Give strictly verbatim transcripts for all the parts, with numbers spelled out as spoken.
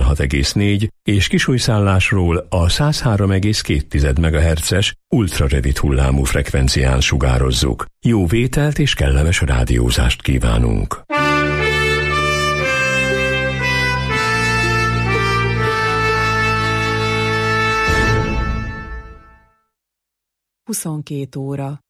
tizenhat egész négy és Kisújszállásról a száz három egész két megahertzes ultrarövid hullámú frekvencián sugározzuk. Jó vételt és kellemes rádiózást kívánunk! huszonkét óra.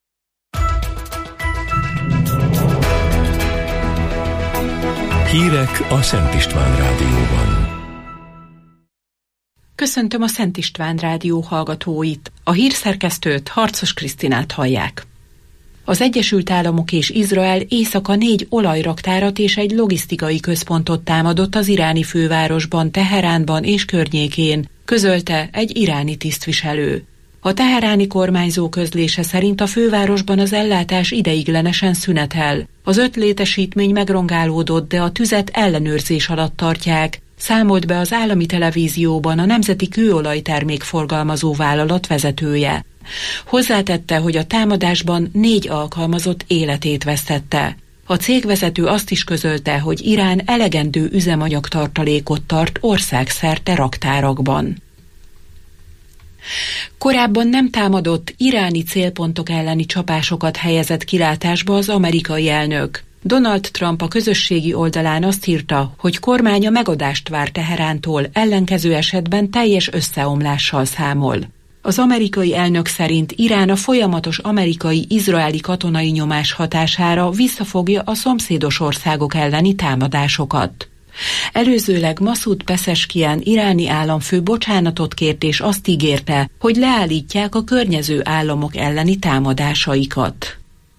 Hírek a Szent István Rádióban. Köszöntöm a Szent István Rádió hallgatóit. A hírszerkesztőt, Harcos Krisztinát hallják. Az Egyesült Államok és Izrael éjszaka négy olajraktárat és egy logisztikai központot támadott az iráni fővárosban, Teheránban és környékén, közölte egy iráni tisztviselő. A teheráni kormányzó közlése szerint a fővárosban az ellátás ideiglenesen szünetel. Az öt létesítmény megrongálódott, de a tüzet ellenőrzés alatt tartják, számolt be az állami televízióban a Nemzeti Kőolajtermék forgalmazó vállalat vezetője. Hozzátette, hogy a támadásban négy alkalmazott életét vesztette. A cégvezető azt is közölte, hogy Irán elegendő üzemanyagtartalékot tart országszerte raktárakban. Korábban nem támadott iráni célpontok elleni csapásokat helyezett kilátásba az amerikai elnök. Donald Trump a közösségi oldalán azt írta, hogy kormánya megadást vár Teherántól, ellenkező esetben teljes összeomlással számol. Az amerikai elnök szerint Irán a folyamatos amerikai-izraeli katonai nyomás hatására visszafogja a szomszédos országok elleni támadásokat. Előzőleg Masud Peszeskien iráni államfő bocsánatot kért és azt ígérte, hogy leállítják a környező államok elleni támadásaikat.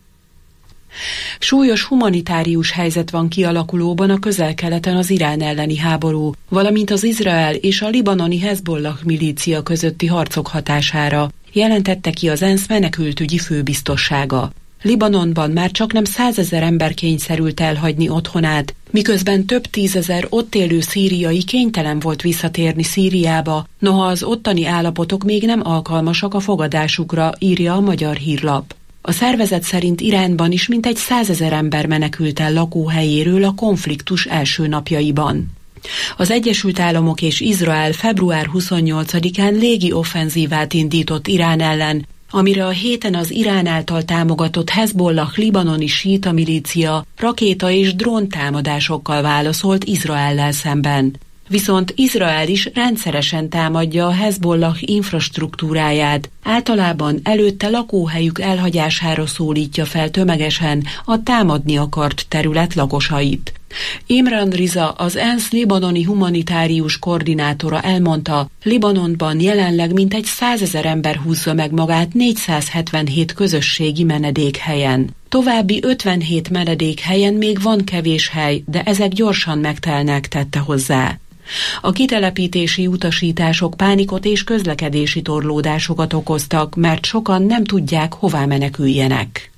Súlyos humanitárius helyzet van kialakulóban a Közel-Keleten az Irán elleni háború, valamint az Izrael és a libanoni Hezbollah milícia közötti harcok hatására, jelentette ki az ENSZ menekültügyi főbiztossága. Libanonban már csaknem százezer ember kényszerült elhagyni otthonát, miközben több tízezer ott élő szíriai kénytelen volt visszatérni Szíriába, noha az ottani állapotok még nem alkalmasak a fogadásukra, írja a Magyar Hírlap. A szervezet szerint Iránban is mintegy százezer ember menekült el lakóhelyéről a konfliktus első napjaiban. Az Egyesült Államok és Izrael február huszonnyolcadikán légi offenzívát indított Irán ellen, amire a héten az Irán által támogatott Hezbollah libanoni síita milícia rakéta és drón támadásokkal válaszolt Izraellel szemben. Viszont Izrael is rendszeresen támadja a Hezbollah infrastruktúráját, általában előtte lakóhelyük elhagyására szólítja fel tömegesen a támadni akart terület lakosait. Imran Riza, az ENSZ libanoni humanitárius koordinátora elmondta, Libanonban jelenleg mintegy százezer ember húzza meg magát négyszázhetvenhét közösségi menedékhelyen. További ötvenhét menedékhelyen még van kevés hely, de ezek gyorsan megtelnek, tette hozzá. A kitelepítési utasítások pánikot és közlekedési torlódásokat okoztak, mert sokan nem tudják, hová meneküljenek.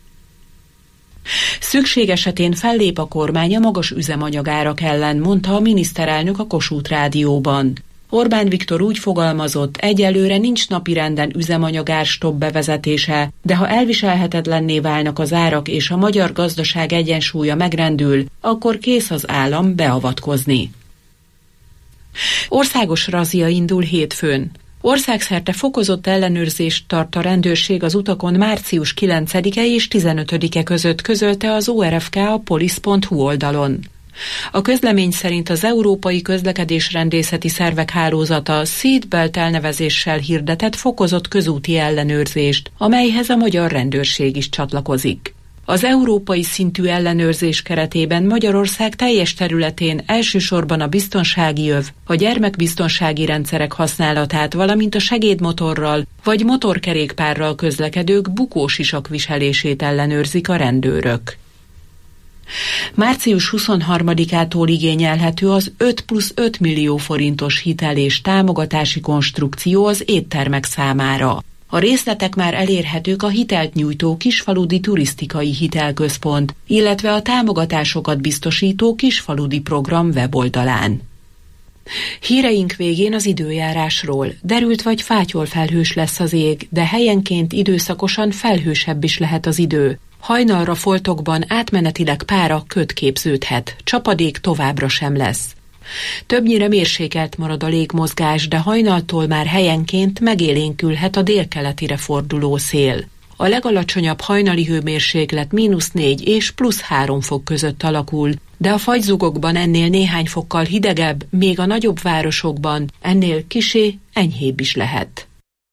Szükség esetén fellép a kormány a magas üzemanyagárak ellen, mondta a miniszterelnök a Kossuth Rádióban. Orbán Viktor úgy fogalmazott, egyelőre nincs napirenden üzemanyagárstopp bevezetése, de ha elviselhetetlenné válnak az árak és a magyar gazdaság egyensúlya megrendül, akkor kész az állam beavatkozni. Országos razzia indul hétfőn. Országszerte fokozott ellenőrzést tart a rendőrség az utakon március kilencedike és tizenötödike között, közölte az o er ef ká a polisz pont hu oldalon. A közlemény szerint az Európai Közlekedésrendészeti Szervek Hálózata Seatbelt elnevezéssel hirdetett fokozott közúti ellenőrzést, amelyhez a magyar rendőrség is csatlakozik. Az európai szintű ellenőrzés keretében Magyarország teljes területén elsősorban a biztonsági öv, a gyermekbiztonsági rendszerek használatát, valamint a segédmotorral vagy motorkerékpárral közlekedők bukósisak viselését ellenőrzik a rendőrök. március huszonharmadikától igényelhető az öt plusz öt millió forintos hitel és támogatási konstrukció az éttermek számára. A részletek már elérhetők a hitelt nyújtó Kisfaludi Turisztikai Hitelközpont, illetve a támogatásokat biztosító Kisfaludi Program weboldalán. Híreink végén az időjárásról. Derült vagy fátyol felhős lesz az ég, de helyenként időszakosan felhősebb is lehet az idő. Hajnalra foltokban átmenetileg pára köd képződhet, csapadék továbbra sem lesz. Többnyire mérsékelt marad a légmozgás, de hajnaltól már helyenként megélénkülhet a délkeletire forduló szél. A legalacsonyabb hajnali hőmérséklet mínusz négy és plusz három fok között alakul, de a fagyzugokban ennél néhány fokkal hidegebb, még a nagyobb városokban ennél kissé enyhébb is lehet.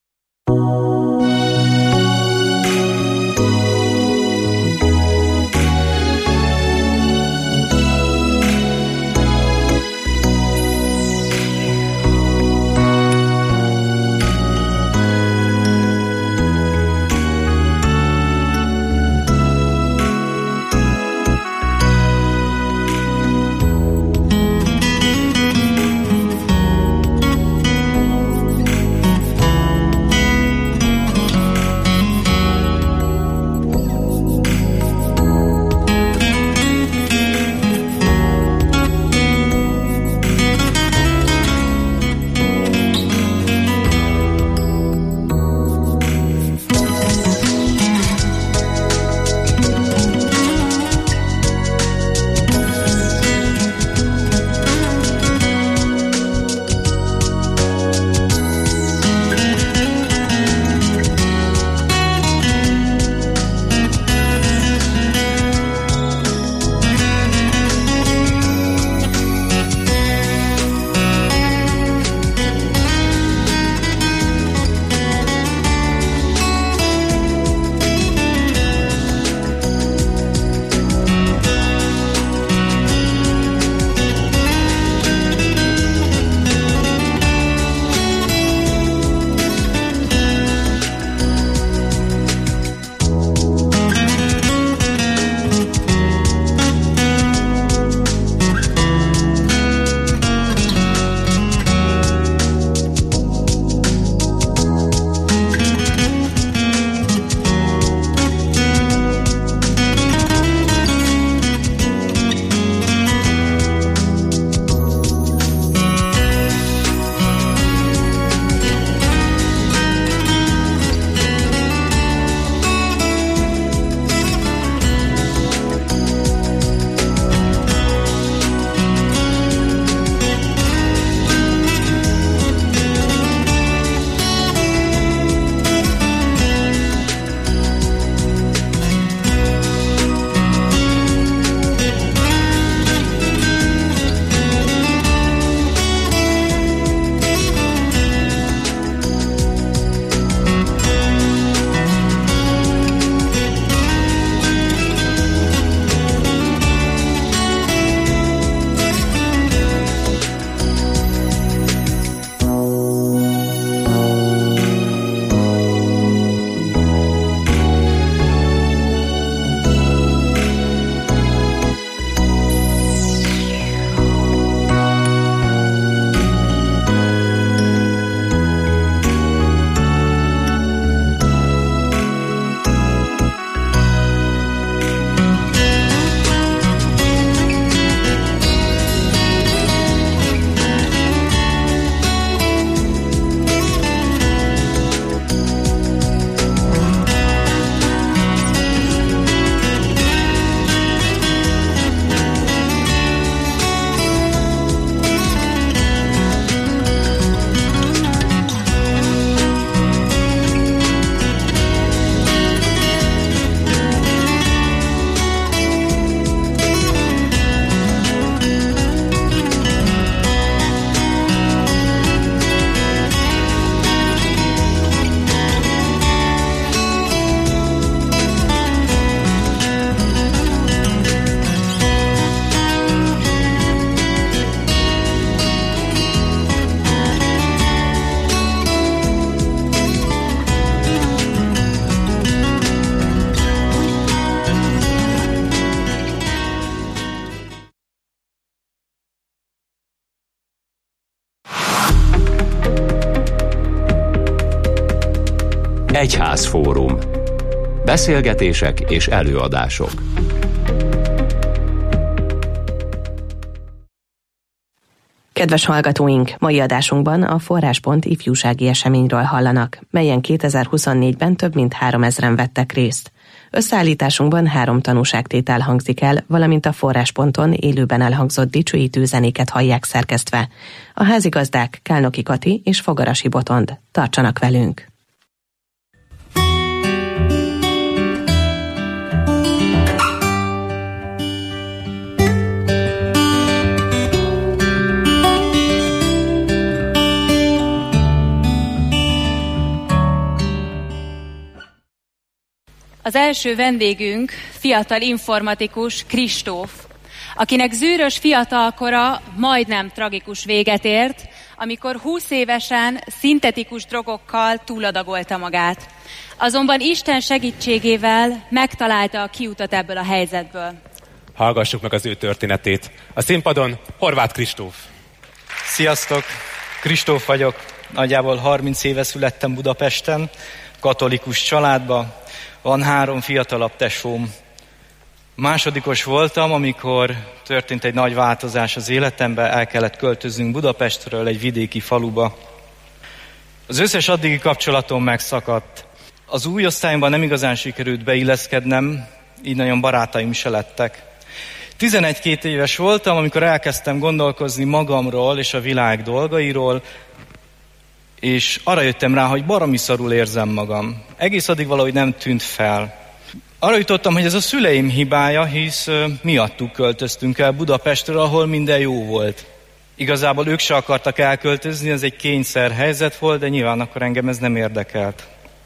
Egyházfórum. Beszélgetések és előadások. Kedves hallgatóink, mai adásunkban a Forráspont ifjúsági eseményről hallanak, melyen kétezer-huszonnégyben több mint háromezren vettek részt. Összeállításunkban három tanúságtétel hangzik el, valamint a forrásponton élőben elhangzott dicsőítő zenéket hallják szerkesztve. A házigazdák Kálnoki Kati és Fogarasi Botond. Tartsanak velünk! Az első vendégünk fiatal informatikus Kristóf, akinek zűrös fiatalkora majdnem tragikus véget ért, amikor húsz évesen szintetikus drogokkal túladagolta magát. Azonban Isten segítségével megtalálta a kiutat ebből a helyzetből. Hallgassuk meg az ő történetét. A színpadon Horváth Kristóf. Sziasztok! Kristóf vagyok. Nagyjából harminc éve születtem Budapesten, katolikus családba. Van három fiatalabb tesóm. Másodikos voltam, amikor történt egy nagy változás az életemben, el kellett költöznünk Budapestről egy vidéki faluba. Az összes addigi kapcsolatom megszakadt. Az új osztályomban nem igazán sikerült beilleszkednem, így nagyon barátaim se lettek. tizenegy-két éves voltam, amikor elkezdtem gondolkozni magamról és a világ dolgairól, és arra jöttem rá, hogy baromi szarul érzem magam. Egész addig valahogy nem tűnt fel. Arra jutottam, hogy ez a szüleim hibája, hisz miattuk költöztünk el Budapestről, ahol minden jó volt. Igazából ők se akartak elköltözni, ez egy kényszer helyzet volt, de nyilván akkor engem ez nem érdekelt.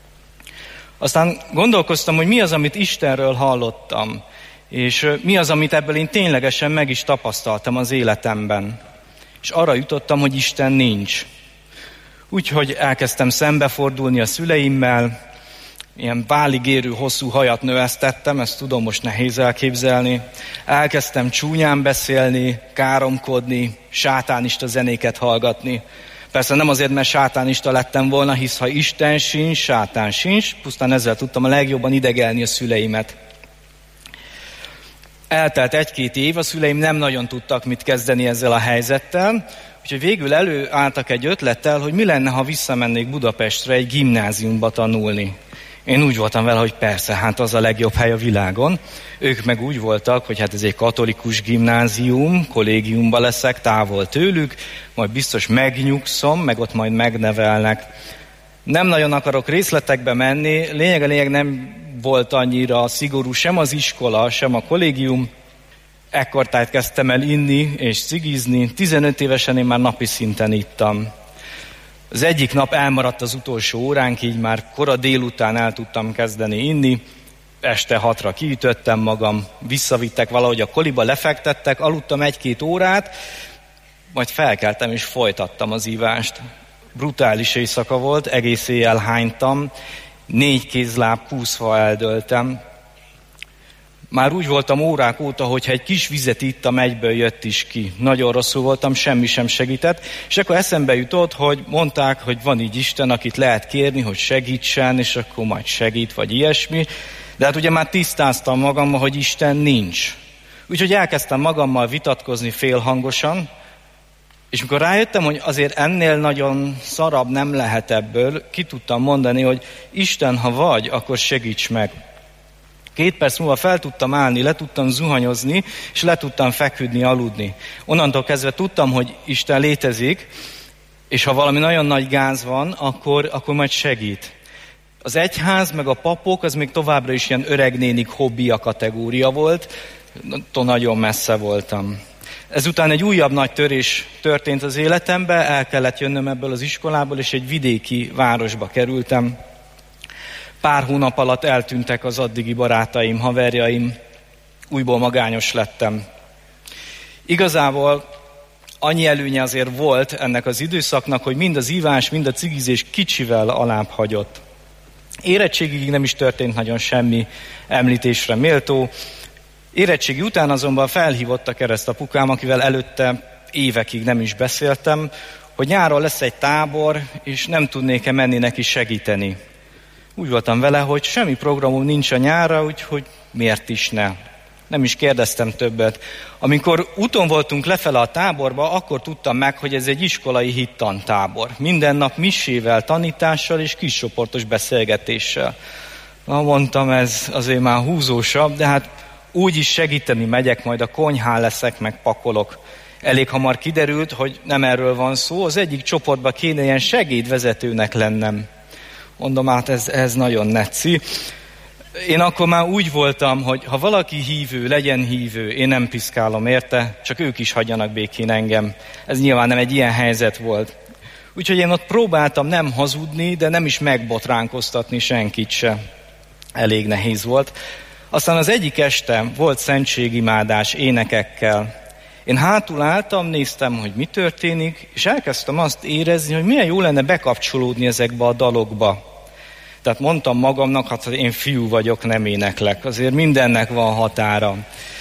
Aztán gondolkoztam, hogy mi az, amit Istenről hallottam, és mi az, amit ebből én ténylegesen meg is tapasztaltam az életemben. És arra jutottam, hogy Isten nincs. Úgyhogy elkezdtem szembefordulni a szüleimmel, ilyen válig érő hosszú hajat növesztettem, ezt tudom most nehéz elképzelni. Elkezdtem csúnyán beszélni, káromkodni, sátánista zenéket hallgatni. Persze nem azért, mert sátánista lettem volna, hisz ha Isten sincs, sátán sincs, pusztán ezzel tudtam a legjobban idegelni a szüleimet. Eltelt egy-két év, a szüleim nem nagyon tudtak mit kezdeni ezzel a helyzettel, úgyhogy végül előálltak egy ötlettel, hogy mi lenne, ha visszamennék Budapestre egy gimnáziumba tanulni. Én úgy voltam vele, hogy persze, hát az a legjobb hely a világon. Ők meg úgy voltak, hogy hát ez egy katolikus gimnázium, kollégiumba leszek, távol tőlük, majd biztos megnyugszom, meg ott majd megnevelnek. Nem nagyon akarok részletekbe menni, lényeg a lényeg nem volt annyira szigorú sem az iskola, sem a kollégium. Ekkortájt kezdtem el inni és cigizni, tizenöt évesen én már napi szinten ittam. Az egyik nap elmaradt az utolsó óránk, így már kora délután el tudtam kezdeni inni, este hatra kiütöttem magam, visszavittek valahogy a koliba, lefektettek, aludtam egy-két órát, majd felkeltem és folytattam az ívást. Brutális éjszaka volt, egész éjjel hánytam, négy kézláb kúszva eldőltem. Már úgy voltam órák óta, hogyha egy kis vizet ittam, egyből jött is ki. Nagyon rosszul voltam, semmi sem segített. És akkor eszembe jutott, hogy mondták, hogy van így Isten, akit lehet kérni, hogy segítsen, és akkor majd segít, vagy ilyesmi. De hát ugye már tisztáztam magammal, hogy Isten nincs. Úgyhogy elkezdtem magammal vitatkozni félhangosan, és mikor rájöttem, hogy azért ennél nagyon szarabb nem lehet ebből, ki tudtam mondani, hogy Isten, ha vagy, akkor segíts meg. Két perc múlva fel tudtam állni, le tudtam zuhanyozni, és le tudtam feküdni, aludni. Onnantól kezdve tudtam, hogy Isten létezik, és ha valami nagyon nagy gáz van, akkor, akkor majd segít. Az egyház meg a papok, az még továbbra is ilyen öregnénik hobbija kategória volt, nagyon messze voltam. Ezután egy újabb nagy törés történt az életemben, el kellett jönnöm ebből az iskolából, és egy vidéki városba kerültem. Pár hónap alatt eltűntek az addigi barátaim, haverjaim, újból magányos lettem. Igazából annyi előnye azért volt ennek az időszaknak, hogy mind az ivás, mind a cigizés kicsivel alább hagyott. Érettségig nem is történt nagyon semmi említésre méltó. Érettségi után azonban felhívott a keresztapukám, akivel előtte évekig nem is beszéltem, hogy nyáron lesz egy tábor, és nem tudnék-e menni neki segíteni. Úgy voltam vele, hogy semmi programom nincs a nyárra, úgyhogy miért is ne. Nem is kérdeztem többet. Amikor úton voltunk lefele a táborba, akkor tudtam meg, hogy ez egy iskolai hittantábor. Minden nap misével, tanítással és kiscsoportos beszélgetéssel. Na, mondtam, ez azért már húzósabb, de hát úgy is segíteni megyek, majd a konyhán leszek, meg pakolok. Elég hamar kiderült, hogy nem erről van szó, az egyik csoportban kéne ilyen segédvezetőnek lennem. Mondom, hát ez, ez nagyon netszi. Én akkor már úgy voltam, hogy ha valaki hívő, legyen hívő, én nem piszkálom érte, csak ők is hagyjanak békén engem. Ez nyilván nem egy ilyen helyzet volt. Úgyhogy én ott próbáltam nem hazudni, de nem is megbotránkoztatni senkit se. Elég nehéz volt. Aztán az egyik este volt szentségimádás énekekkel. Én hátul álltam, néztem, hogy mi történik, és elkezdtem azt érezni, hogy milyen jó lenne bekapcsolódni ezekbe a dalokba. Tehát mondtam magamnak, hát én fiú vagyok, nem éneklek. Azért mindennek van határa.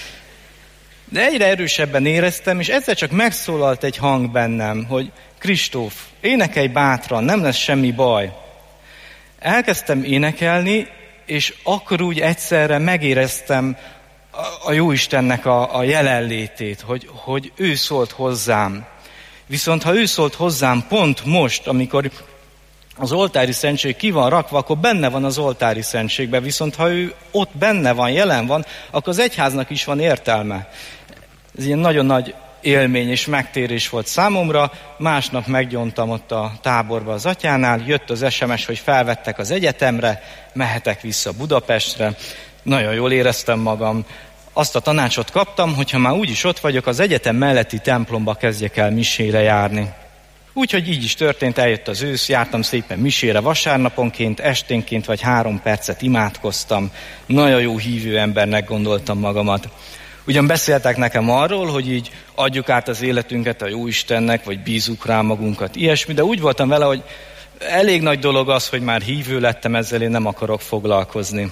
De egyre erősebben éreztem, és egyszer csak megszólalt egy hang bennem, hogy Kristóf, énekelj bátran, nem lesz semmi baj. Elkezdtem énekelni, és akkor úgy egyszerre megéreztem a Jóistennek a, a jelenlétét, hogy, hogy ő szólt hozzám. Viszont ha ő szólt hozzám pont most, amikor az oltári szentség ki van rakva, akkor benne van az oltári szentségben, viszont ha ő ott benne van, jelen van, akkor az egyháznak is van értelme. Ez ilyen nagyon nagy élmény és megtérés volt számomra. Másnap meggyóntam ott a táborba az atyánál, jött az es em es, hogy felvettek az egyetemre, mehetek vissza Budapestre. Nagyon jól éreztem magam. Azt a tanácsot kaptam, hogy ha már úgyis ott vagyok, az egyetem melletti templomba kezdjek el misére járni. Úgyhogy így is történt, eljött az ősz, jártam szépen misére vasárnaponként, esténként vagy három percet imádkoztam. Nagyon jó hívő embernek gondoltam magamat. Ugyan beszéltek nekem arról, hogy így adjuk át az életünket a Jóistennek, vagy bízzuk rá magunkat, ilyesmi, de úgy voltam vele, hogy elég nagy dolog az, hogy már hívő lettem, ezzel én nem akarok foglalkozni.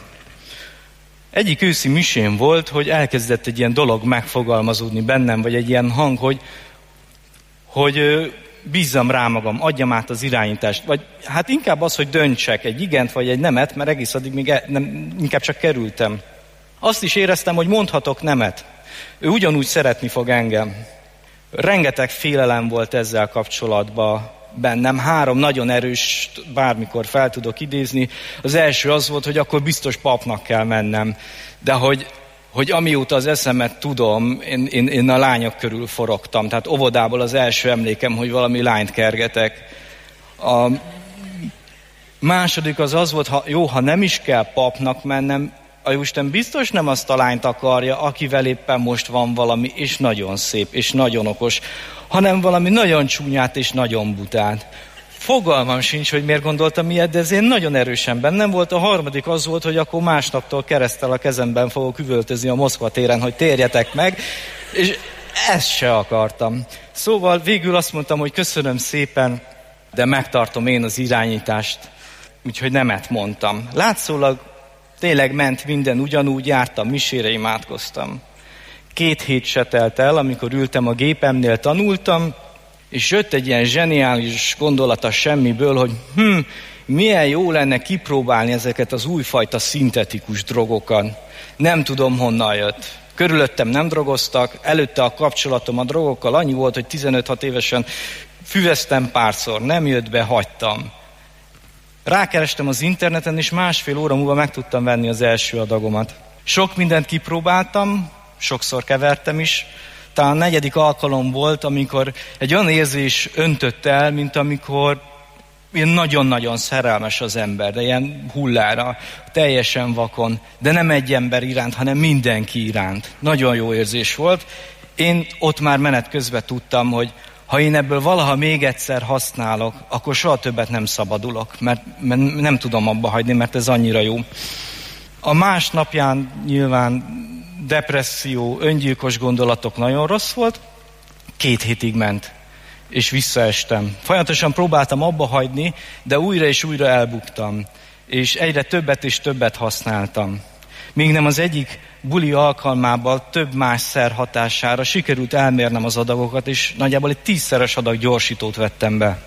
Egyik őszi misén volt, hogy elkezdett egy ilyen dolog megfogalmazódni bennem, vagy egy ilyen hang, hogy, hogy bízzam rá magam, adjam át az irányítást, vagy hát inkább az, hogy döntsek egy igent, vagy egy nemet, mert egész addig még e, nem, inkább csak kerültem. Azt is éreztem, hogy mondhatok nemet. Ő ugyanúgy szeretni fog engem. Rengeteg félelem volt ezzel kapcsolatban bennem. Három nagyon erős, bármikor fel tudok idézni. Az első az volt, hogy akkor biztos papnak kell mennem. De hogy, hogy amióta az eszemet tudom, én, én, én a lányok körül forogtam. Tehát óvodából az első emlékem, hogy valami lányt kergetek. A második az az volt, ha, jó, ha nem is kell papnak mennem, a Jóisten biztos nem azt a lányt akarja, akivel éppen most van valami, és nagyon szép, és nagyon okos, hanem valami nagyon csúnyát és nagyon butát. Fogalmam sincs, hogy miért gondoltam ilyet, de ez én nagyon erősen bennem volt. A harmadik az volt, hogy akkor másnaptól kereszttel a kezemben fogok üvöltözni a Moszkva téren, hogy térjetek meg, és ezt se akartam. Szóval végül azt mondtam, hogy köszönöm szépen, de megtartom én az irányítást, úgyhogy nemet mondtam. Látszólag tényleg ment minden ugyanúgy, jártam misére, imádkoztam. Két hét se telt el, amikor ültem a gépemnél, tanultam, és jött egy ilyen zseniális gondolat a semmiből, hogy hm, milyen jó lenne kipróbálni ezeket az újfajta szintetikus drogokat. Nem tudom, honnan jött. Körülöttem nem drogoztak, előtte a kapcsolatom a drogokkal annyi volt, hogy tizenöt-hat évesen füveztem párszor, nem jött be, hagytam. Rákerestem az interneten, és másfél óra múlva meg tudtam venni az első adagomat. Sok mindent kipróbáltam, sokszor kevertem is. Talán a negyedik alkalom volt, amikor egy olyan érzés öntött el, mint amikor ilyen nagyon-nagyon szerelmes az ember, de ilyen hullára, teljesen vakon, de nem egy ember iránt, hanem mindenki iránt. Nagyon jó érzés volt. Én ott már menet közben tudtam, hogy ha én ebből valaha még egyszer használok, akkor soha többet nem szabadulok, mert, mert nem tudom abba hagyni, mert ez annyira jó. A másnapján nyilván depresszió, öngyilkos gondolatok, nagyon rossz volt, két hétig ment, és visszaestem. Folyamatosan próbáltam abba hagyni, de újra és újra elbuktam, és egyre többet és többet használtam. Még nem az egyik buli alkalmával több más szer hatására sikerült elmérnem az adagokat, és nagyjából egy tízszeres adag gyorsítót vettem be.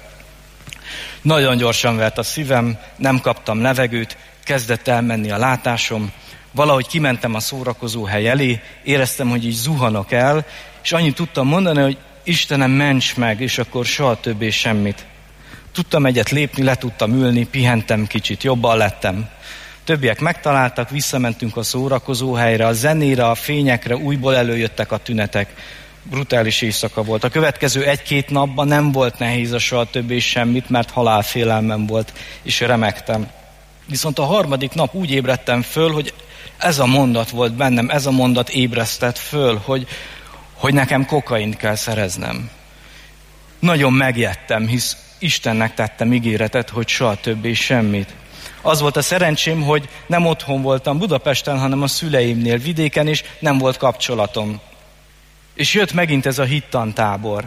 Nagyon gyorsan vert a szívem, nem kaptam levegőt, kezdett elmenni a látásom, valahogy kimentem a szórakozóhely elé, éreztem, hogy így zuhanok el, és annyit tudtam mondani, hogy Istenem, ments meg, és akkor soha többé semmit. Tudtam egyet lépni, le tudtam ülni, pihentem kicsit, jobban lettem. Többiek megtaláltak, visszamentünk a szórakozóhelyre, a zenére, a fényekre, újból előjöttek a tünetek. Brutális éjszaka volt. A következő egy-két napban nem volt nehéz a soha többé semmit, mert halálfélelmem volt, és remegtem. Viszont a harmadik nap úgy ébredtem föl, hogy ez a mondat volt bennem, ez a mondat ébresztett föl, hogy, hogy nekem kokaint kell szereznem. Nagyon megijedtem, hisz Istennek tettem ígéretet, hogy soha többé semmit. Az volt a szerencsém, hogy nem otthon voltam Budapesten, hanem a szüleimnél vidéken, és nem volt kapcsolatom. És jött megint ez a hittantábor.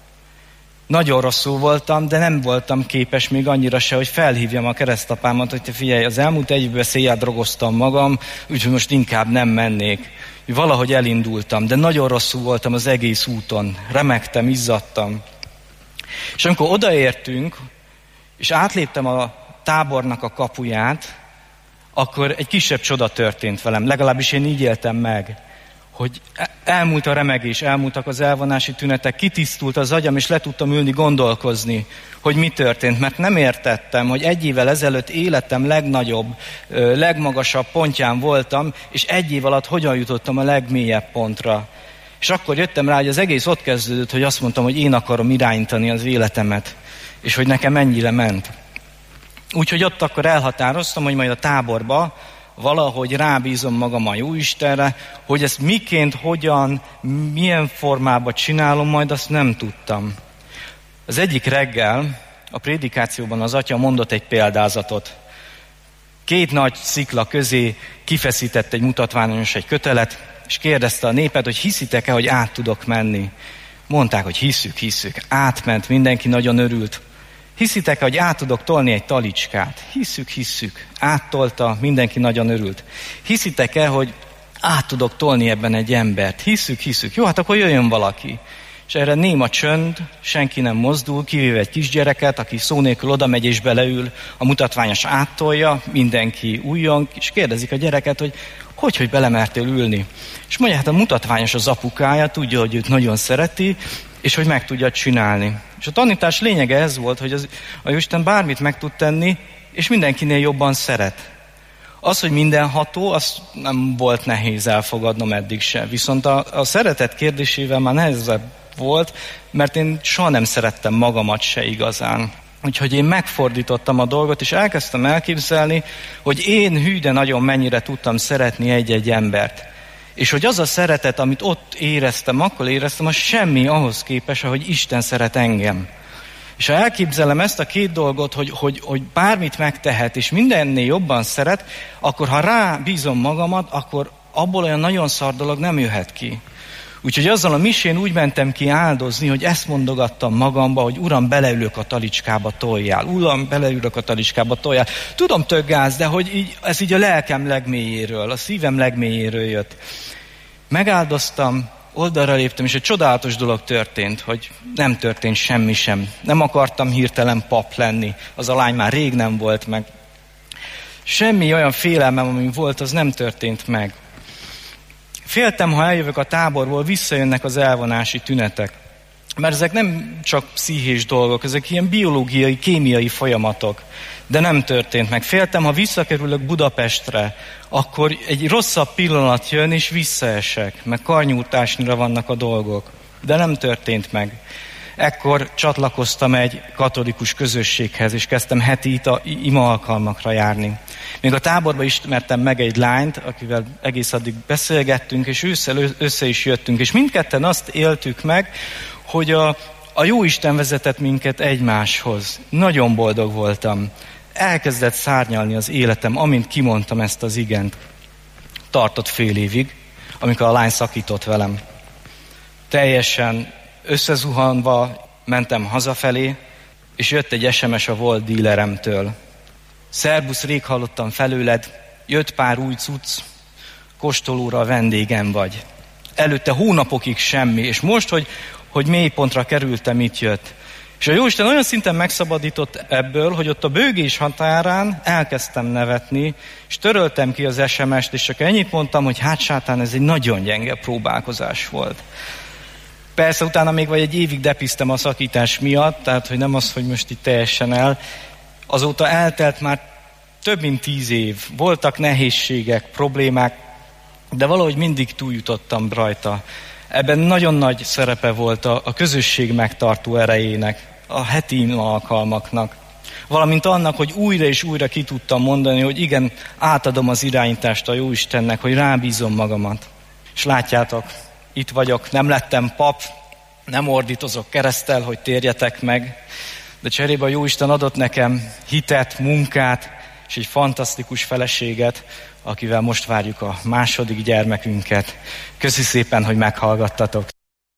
Nagyon rosszul voltam, de nem voltam képes még annyira se, hogy felhívjam a keresztapámat, hogy te figyelj, az elmúlt egy évben széjjel drogoztam magam, úgyhogy most inkább nem mennék. Valahogy elindultam, de nagyon rosszul voltam az egész úton. Remegtem, izzadtam. És amikor odaértünk, és átléptem a tábornak a kapuját, akkor egy kisebb csoda történt velem. Legalábbis én így éltem meg, hogy elmúlt a remegés, elmúltak az elvonási tünetek, kitisztult az agyam, és le tudtam ülni, gondolkozni, hogy mi történt. Mert nem értettem, hogy egy évvel ezelőtt életem legnagyobb, legmagasabb pontján voltam, és egy év alatt hogyan jutottam a legmélyebb pontra. És akkor jöttem rá, hogy az egész ott kezdődött, hogy azt mondtam, hogy én akarom irányítani az életemet, és hogy nekem mennyire ment. Úgyhogy ott akkor elhatároztam, hogy majd a táborba valahogy rábízom magam a Jóistenre, hogy ezt miként, hogyan, milyen formában csinálom, majd azt nem tudtam. Az egyik reggel a prédikációban az atya mondott egy példázatot. Két nagy szikla közé kifeszített egy mutatványos egy kötelet, és kérdezte a népet, hogy hiszitek-e, hogy át tudok menni. Mondták, hogy hiszük, hiszük. Átment, mindenki nagyon örült. Hiszitek-e, hogy át tudok tolni egy talicskát? Hiszük, hiszük. Áttolta, mindenki nagyon örült. Hiszitek-e, hogy át tudok tolni ebben egy embert? Hiszük, hiszük. Jó, hát akkor jöjjön valaki. És erre néma csönd, senki nem mozdul, kivéve egy kisgyereket, aki szó nélkül oda megy és beleül, a mutatványos áttolja, mindenki újjon, és kérdezik a gyereket, hogy hogy, hogy belemertél ülni. És mondja, hát a mutatványos az apukája, tudja, hogy őt nagyon szereti, és hogy meg tudja csinálni. És a tanítás lényege ez volt, hogy az, a Jóisten bármit meg tud tenni, és mindenkinél jobban szeret. Az, hogy mindenható, az nem volt nehéz elfogadnom eddig se. Viszont a, a szeretet kérdésével már nehezebb volt, mert én soha nem szerettem magamat se igazán. Úgyhogy én megfordítottam a dolgot, és elkezdtem elképzelni, hogy én hű, de nagyon mennyire tudtam szeretni egy-egy embert. És hogy az a szeretet, amit ott éreztem, akkor éreztem, az semmi ahhoz képest, ahogy Isten szeret engem. És ha elképzelem ezt a két dolgot, hogy, hogy, hogy bármit megtehet, és mindennél jobban szeret, akkor ha rábízom magamat, akkor abból olyan nagyon szar dolog nem jöhet ki. Úgyhogy azzal a misén úgy mentem ki áldozni, hogy ezt mondogattam magamba, hogy Uram, beleülök a talicskába, toljál. Uram, beleülök a talicskába, toljál. Tudom, tök gáz, de hogy így, ez így a lelkem legmélyéről, a szívem legmélyéről jött. Megáldoztam, oldalra léptem, és egy csodálatos dolog történt, hogy nem történt semmi sem. Nem akartam hirtelen pap lenni, az a lány már rég nem volt meg. Semmi olyan félelmem, ami volt, az nem történt meg. Féltem, ha eljövök a táborból, visszajönnek az elvonási tünetek. Mert ezek nem csak pszichés dolgok, ezek ilyen biológiai, kémiai folyamatok. De nem történt meg. Féltem, ha visszakerülök Budapestre, akkor egy rosszabb pillanat jön, és visszaesek, meg karnyújtásnyira vannak a dolgok. De nem történt meg. Ekkor csatlakoztam egy katolikus közösséghez, és kezdtem heti ima alkalmakra járni. Még a táborban ismertem meg egy lányt, akivel egész addig beszélgettünk, és ősszel össze is jöttünk, és mindketten azt éltük meg, hogy a, a Jóisten vezetett minket egymáshoz. Nagyon boldog voltam. Elkezdett szárnyalni az életem, amint kimondtam ezt az igent. Tartott fél évig, amikor a lány szakított velem. Teljesen összezuhanva mentem hazafelé, és jött egy es em es a volt díleremtől. Szerbusz, rég hallottam felőled, jött pár új cucc, kóstolóra a vendégem vagy. Előtte hónapokig semmi, és most, hogy, hogy mélypontra kerültem, itt jött. És a Jóisten olyan szinten megszabadított ebből, hogy ott a bőgés határán elkezdtem nevetni, és töröltem ki az es em est, és csak ennyit mondtam, hogy hát sátán, ez egy nagyon gyenge próbálkozás volt. Persze utána még vagy egy évig depiztem a szakítás miatt, tehát hogy nem az, hogy most itt teljesen el. Azóta eltelt már több mint tíz év. Voltak nehézségek, problémák, de valahogy mindig túljutottam rajta. Ebben nagyon nagy szerepe volt a, a közösség megtartó erejének, a heti alkalmaknak, valamint annak, hogy újra és újra ki tudtam mondani, hogy igen, átadom az irányítást a Jóistennek, hogy rábízom magamat. És látjátok, itt vagyok, nem lettem pap, nem ordítozok kereszttel, hogy térjetek meg, de cserébe a Jóisten adott nekem hitet, munkát, és egy fantasztikus feleséget, akivel most várjuk a második gyermekünket. Köszi szépen, hogy meghallgattatok.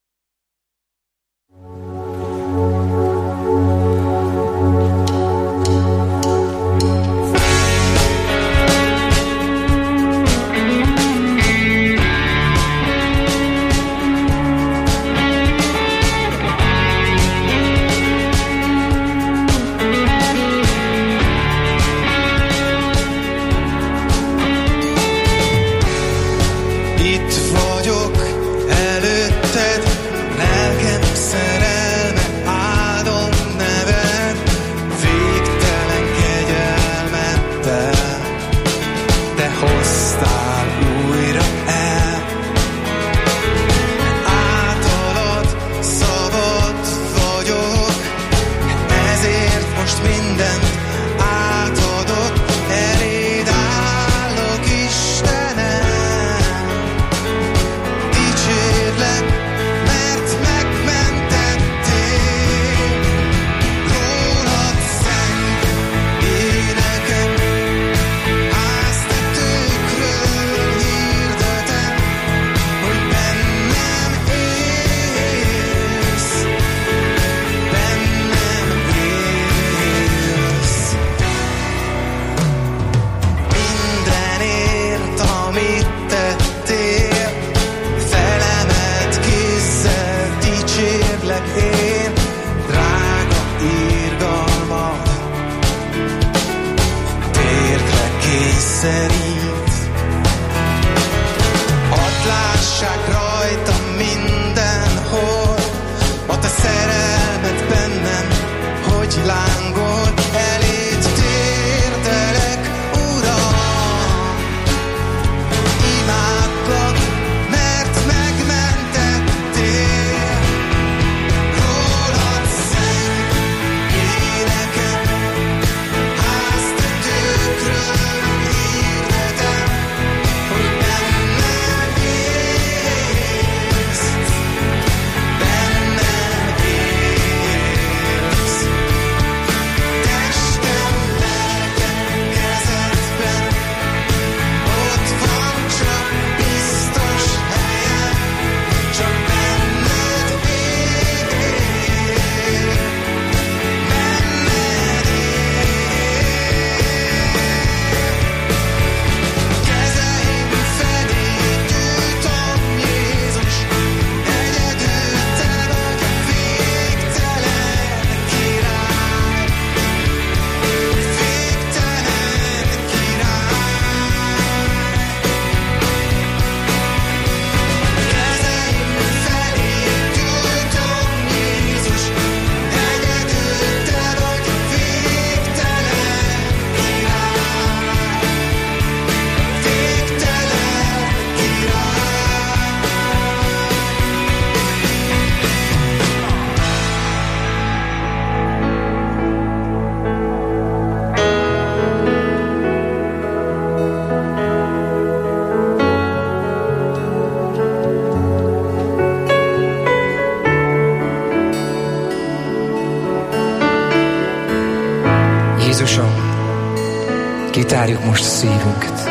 Kitárjuk most a szívünket,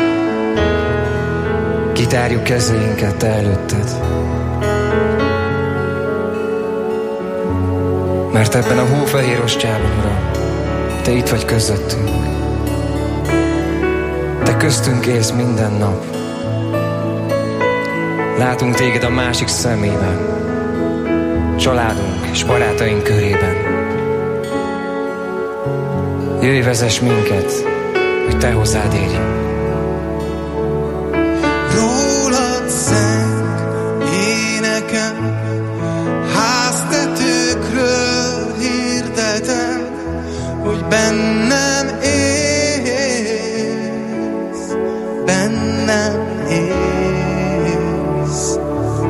kitárjuk kezeinket te előtted, mert ebben a hófehér ostjában, Uram, te itt vagy közöttünk. Te köztünk élsz minden nap. Látunk téged a másik szemében, családunk és barátaink körében. Jöjj, vezess minket, hogy te hozzád érjünk. Rólad zeng énekem, háztetőkről hirdetem, hogy bennem élsz. bennem élsz.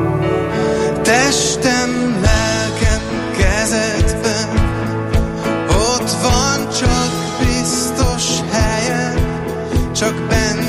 Testem, lelkem kezedben, ott van csak biztos helyen, csak benned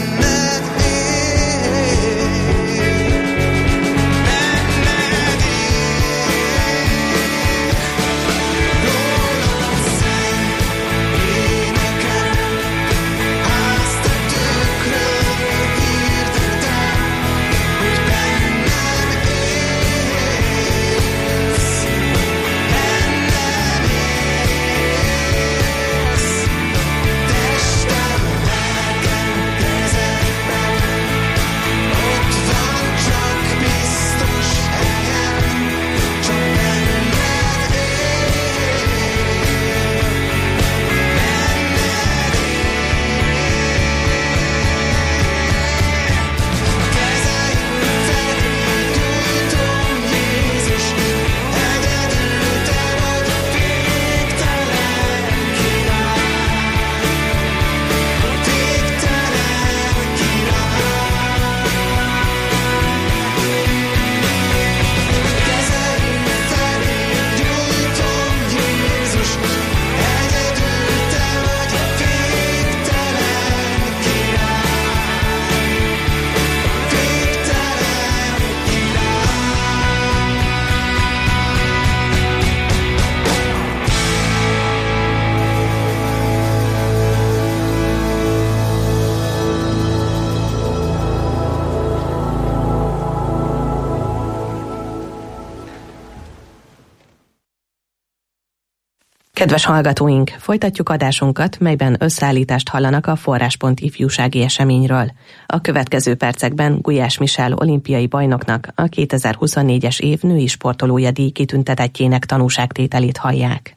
Kedves hallgatóink, folytatjuk adásunkat, melyben összeállítást hallanak a Forráspont ifjúsági eseményről. A következő percekben Gulyás Michel olimpiai bajnoknak a kétezer-huszonnégyes év női sportolója díj kitüntetettjének tanúságtételét hallják.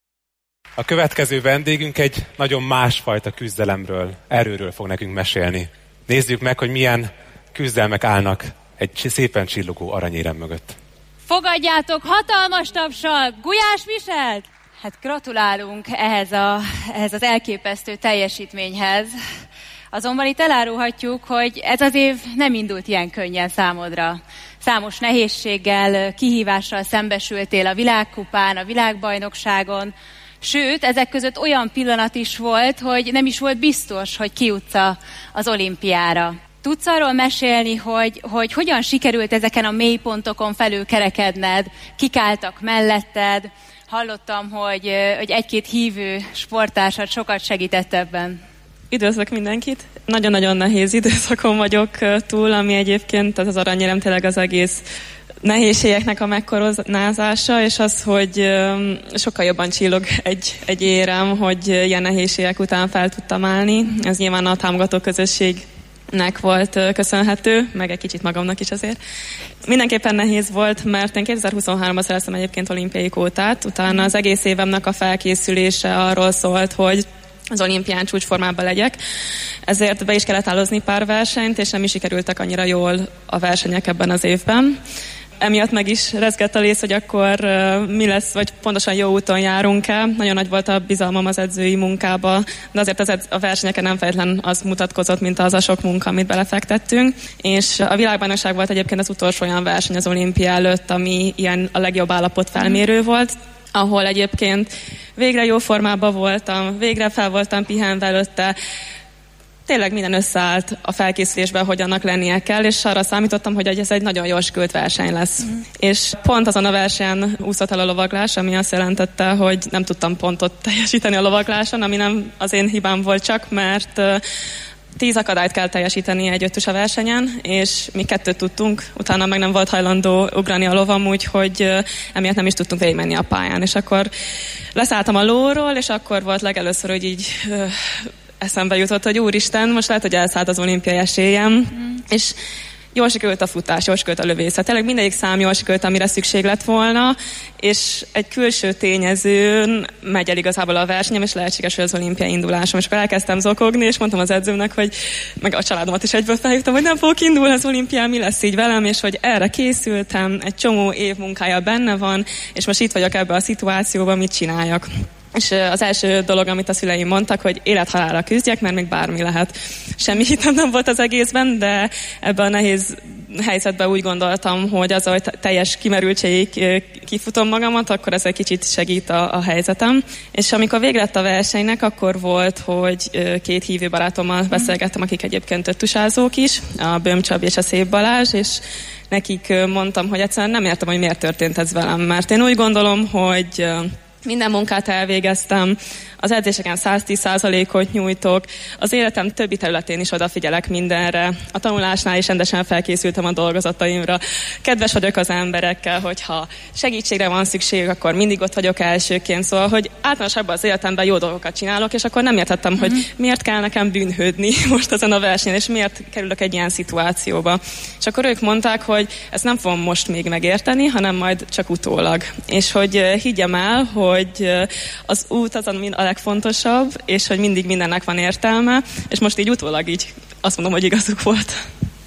A következő vendégünk egy nagyon másfajta küzdelemről, erőről fog nekünk mesélni. Nézzük meg, hogy milyen küzdelmek állnak egy szépen csillogó aranyérem mögött. Fogadjátok hatalmas tapssal Gulyás Michelt! Hát gratulálunk ehhez, a, ehhez az elképesztő teljesítményhez. Azonban itt elárulhatjuk, hogy ez az év nem indult ilyen könnyen számodra. Számos nehézséggel, kihívással szembesültél a világkupán, a világbajnokságon, sőt, ezek között olyan pillanat is volt, hogy nem is volt biztos, hogy kijutsz az olimpiára. Tudsz arról mesélni, hogy, hogy hogyan sikerült ezeken a mélypontokon felül kerekedned, kik álltak melletted? Hallottam, hogy, hogy egy-két hívő sporttársad sokat segített ebben. Üdvözlök mindenkit! Nagyon-nagyon nehéz időszakon vagyok túl, ami egyébként az, az aranyérem tényleg az egész nehézségeknek a megkoronázása, és az, hogy sokkal jobban csillog egy, egy érem, hogy ilyen nehézségek után fel tudtam állni. Ez nyilván a támogató közösségnek volt köszönhető, meg egy kicsit magamnak is azért. Mindenképpen nehéz volt, mert én kétezer-huszonháromban szereztem egyébként olimpiai kvótát, utána az egész évemnek a felkészülése arról szólt, hogy az olimpián csúcsformában legyek. Ezért be is kellett állozni pár versenyt, és nem is sikerültek annyira jól a versenyek ebben az évben. Emiatt meg is rezgett a lész, hogy akkor uh, mi lesz, vagy pontosan jó úton járunk-e. Nagyon nagy volt a bizalmam az edzői munkába, de azért az edz- a versenyeken nem feltétlen az mutatkozott, mint az a sok munka, amit belefektettünk. És a világbajnokság volt egyébként az utolsó olyan verseny az olimpia előtt, ami ilyen a legjobb állapot felmérő volt, ahol egyébként végre jó formában voltam, végre fel voltam pihenve előtte, tényleg minden összeállt a felkészülésben, hogy annak lennie kell, és arra számítottam, hogy ez egy nagyon jól skült verseny lesz. Mm. És pont azon a versenyen úszott el a lovaglás, ami azt jelentette, hogy nem tudtam pontot teljesíteni a lovagláson, ami nem az én hibám volt csak, mert tíz akadályt kell teljesíteni egy ötös a versenyen, és mi kettőt tudtunk, utána meg nem volt hajlandó ugrani a lovam, úgyhogy emiatt nem is tudtunk végigmenni a pályán. És akkor leszálltam a lóról, és akkor volt legelőször, hogy így eszembe jutott, hogy úristen, most lehet, hogy elszállt az olimpiai esélyem, mm. és jól sikerült a futás, jól sikerült a lövészet. Tényleg mindegyik szám jól sikerült, amire szükség lett volna, és egy külső tényezőn megy el igazából a versenyem, és lehetséges, hogy az olimpiai indulásom. És akkor elkezdtem zokogni, és mondtam az edzőmnek, hogy meg a családomat is egyből felhívtam, hogy nem fogok indulni az olimpián, mi lesz így velem, és hogy erre készültem, egy csomó év munkája benne van, és most itt vagyok ebben a szituációban, mit csináljak. És az első dolog, amit a szüleim mondtak, hogy élethalálra küzdjek, mert még bármi lehet. Semmi hitem nem volt az egészben, de ebben a nehéz helyzetben úgy gondoltam, hogy az, hogy teljes kimerültségig kifutom magamat, akkor ez egy kicsit segít a, a helyzetem. És amikor vége lett a versenynek, akkor volt, hogy két hívő barátommal beszélgettem, akik egyébként öttusázók is, a Böhm Csabi és a Szép Balázs, és nekik mondtam, hogy egyszerűen nem értem, hogy miért történt ez velem, mert én úgy gondolom, hogy minden munkát elvégeztem, az edzéseken száztíz százalékot nyújtok, az életem többi területén is odafigyelek mindenre, a tanulásnál is rendesen felkészültem a dolgozataimra, kedves vagyok az emberekkel, hogyha segítségre van szükség, akkor mindig ott vagyok elsőként, szóval, hogy általánosabban az életemben jó dolgokat csinálok, és akkor nem értettem, mm-hmm. hogy miért kell nekem bűnhődni most ezen a versenyen, és miért kerülök egy ilyen szituációba. És akkor ők mondták, hogy ezt nem fogom most még megérteni, hanem majd csak utólag. És hogy higgyem el, hogy az út az, ami a legfontosabb, és hogy mindig mindennek van értelme, és most így utólag így azt mondom, hogy igazuk volt.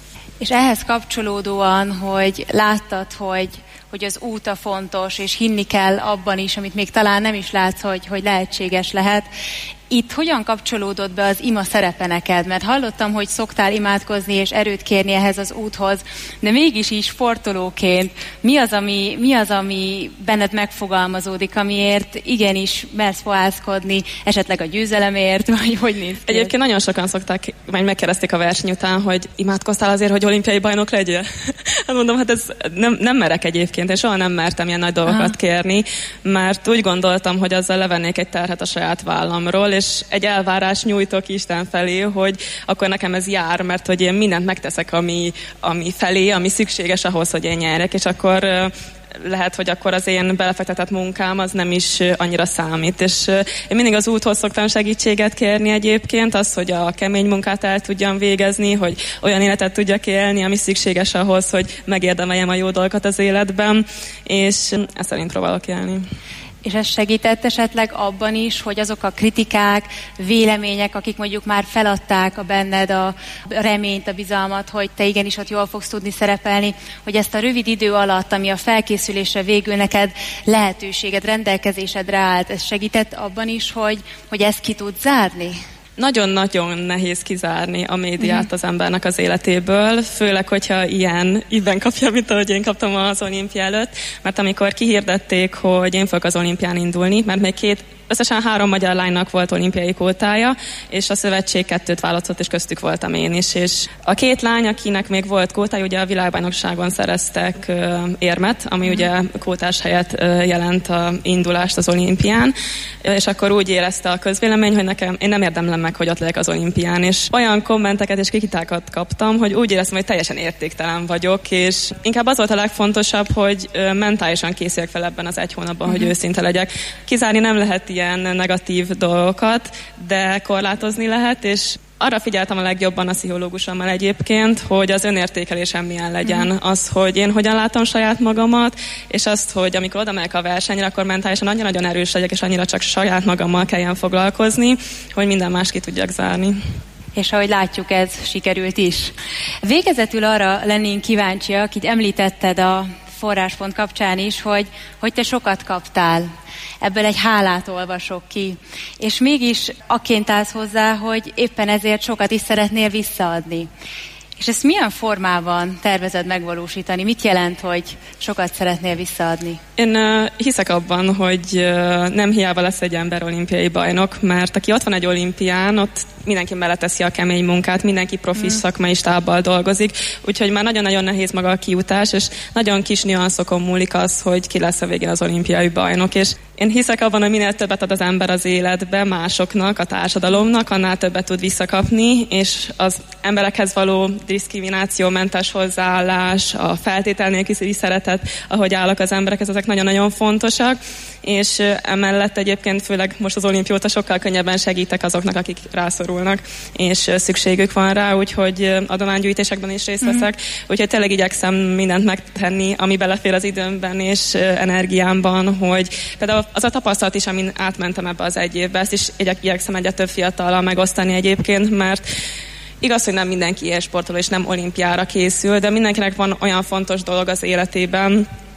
És ehhez kapcsolódóan, hogy láttad, hogy, hogy az út a fontos, és hinni kell abban is, amit még talán nem is látsz, hogy, hogy lehetséges lehet. Itt hogyan kapcsolódott be az ima szerepe neked? Mert hallottam, hogy szoktál imádkozni és erőt kérni ehhez az úthoz, de mégis így sportolóként mi az, ami, mi az, ami benned megfogalmazódik, amiért igenis mersz fohászkodni, esetleg a győzelemért, vagy hogy néz ki? Egyébként nagyon sokan szokták, majd megkérdezték a verseny után, hogy imádkoztál azért, hogy olimpiai bajnok legyél? Hát mondom, hát ez nem, nem merek egyébként, és soha nem mertem ilyen nagy dolgokat Aha. kérni, mert úgy gondoltam, hogy azzal levennék egy terhet a saját vállamról, és egy elvárás nyújtok Isten felé, hogy akkor nekem ez jár, mert hogy én mindent megteszek, ami, ami felé, ami szükséges ahhoz, hogy én nyerjek, és akkor lehet, hogy akkor az én belefektetett munkám az nem is annyira számít. És én mindig az úthoz szoktam segítséget kérni egyébként, az, hogy a kemény munkát el tudjam végezni, hogy olyan életet tudjak élni, ami szükséges ahhoz, hogy megérdemeljem a jó dolgokat az életben, és ezt szerint próbálok élni. És ez segített esetleg abban is, hogy azok a kritikák, vélemények, akik mondjuk már feladták a benned a reményt, a bizalmat, hogy te igenis ott jól fogsz tudni szerepelni, hogy ezt a rövid idő alatt, ami a felkészülésre végül neked lehetőséged, rendelkezésedre állt, ez segített abban is, hogy, hogy ezt ki tud zárni? Nagyon-nagyon nehéz kizárni a médiát mm. az embernek az életéből, főleg, hogyha ilyen ízben kapja, mint ahogy én kaptam az olimpia előtt, mert amikor kihirdették, hogy én fogok az olimpián indulni, mert még két Összesen három magyar lánynak volt olimpiai kvótája, és a szövetség kettőt választott, és köztük voltam én is. És a két lány, akinek még volt kvótája, ugye a világbajnokságon szereztek uh, érmet, ami mm. ugye kvótás helyett uh, jelent a indulást az olimpián, és akkor úgy érezte a közvélemény, hogy nekem, én nem érdemlem meg, hogy ott legyek az olimpián, és olyan kommenteket és kritikákat kaptam, hogy úgy éreztem, hogy teljesen értéktelen vagyok, és inkább az volt a legfontosabb, hogy uh, mentálisan készüljek fel ebben az egy hónapban, mm. hogy őszinte legyek. Kizárni nem lehet ilyen negatív dolgokat, de korlátozni lehet, és arra figyeltem a legjobban a pszichológusommal egyébként, hogy az önértékelésem milyen legyen. Mm. Az, hogy én hogyan látom saját magamat, és azt, hogy amikor oda megyek a versenyre, akkor mentálisan annyira nagyon erős legyek, és annyira csak saját magammal kelljen foglalkozni, hogy minden más ki tudjak zárni. És ahogy látjuk, ez sikerült is. Végezetül arra lennénk kíváncsiak, így említetted a forráspont kapcsán is, hogy, hogy te sokat kaptál. Ebből egy hálát olvasok ki. És mégis akként állsz hozzá, hogy éppen ezért sokat is szeretnél visszaadni. És ezt milyen formában tervezed megvalósítani? Mit jelent, hogy sokat szeretnél visszaadni? Én uh, hiszek abban, hogy uh, nem hiába lesz egy ember olimpiai bajnok, mert aki ott van egy olimpián, ott mindenki beleteszi a kemény munkát, mindenki profi mm. szakmai stábbal dolgozik, úgyhogy már nagyon-nagyon nehéz maga a kijutás, és nagyon kis nüanszokon múlik az, hogy ki lesz a végén az olimpiai bajnok, és én hiszek abban, hogy minél többet ad az ember az életbe, másoknak, a társadalomnak, annál többet tud visszakapni, és az emberekhez való diszkriminációmentes hozzáállás, a feltétel nélküli szeretet, ahogy állok az emberekhez, ezek nagyon-nagyon fontosak, és emellett egyébként főleg most az olimpia óta sokkal könnyebben segítek azoknak, akik rászorulnak, és szükségük van rá, úgyhogy adománygyűjtésekben is részt veszek, mm-hmm. úgyhogy tényleg igyekszem mindent megtenni, ami belefér az időmben és energiámban, hogy például az a tapasztalat is, amin átmentem ebbe az egy évbe, ezt is igyekszem egyre több fiatallal megosztani egyébként, mert igaz, hogy nem mindenki ilyen sportoló és nem olimpiára készül, de mindenkinek van olyan fontos dolog az életében,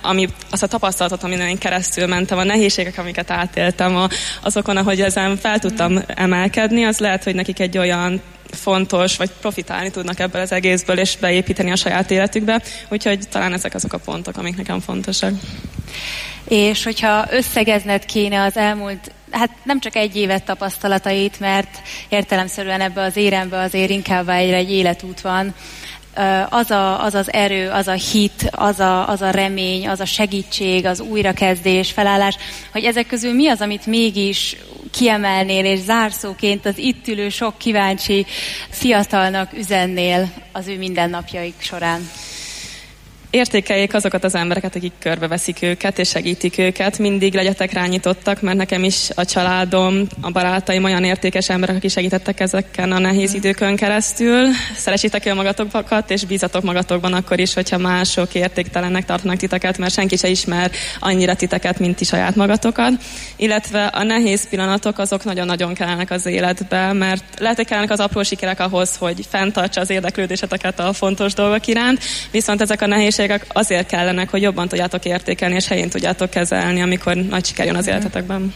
ami, azt a tapasztalatot, amin én keresztül mentem, a nehézségek, amiket átéltem, a, azokon, ahogy ezen fel tudtam emelkedni, az lehet, hogy nekik egy olyan fontos, vagy profitálni tudnak ebből az egészből, és beépíteni a saját életükbe. Úgyhogy talán ezek azok a pontok, amik nekem fontosak. És hogyha összegezned kéne az elmúlt, hát nem csak egy évet tapasztalatait, mert értelemszerűen ebbe az érembe azért inkább egyre egy életút van, az, a, az az erő, az a hit, az a, az a remény, az a segítség, az újrakezdés, felállás, hogy ezek közül mi az, amit mégis kiemelnél, és zárszóként az itt ülő sok kíváncsi fiatalnak üzennél az ő mindennapjaik során? Értékeljék azokat az embereket, akik körbeveszik őket és segítik őket. Mindig legyetek rányitottak, mert nekem is a családom, a barátaim olyan értékes emberek, akik segítettek ezeken a nehéz időkön keresztül. Szeressétek el magatokat, és bízatok magatokban akkor is, hogyha mások értéktelennek tartanak titeket, mert senki se ismer annyira titeket, mint ti saját magatokat. Illetve a nehéz pillanatok azok nagyon-nagyon kellenek az életbe, mert lehet, hogy kellenek az apró sikerek ahhoz, hogy fenntartsa az érdeklődéseteket a fontos dolgok iránt, viszont ezek a nehézségek azért kellenek, hogy jobban tudjátok értékelni, és helyén tudjátok kezelni, amikor nagy siker jön az életetekben.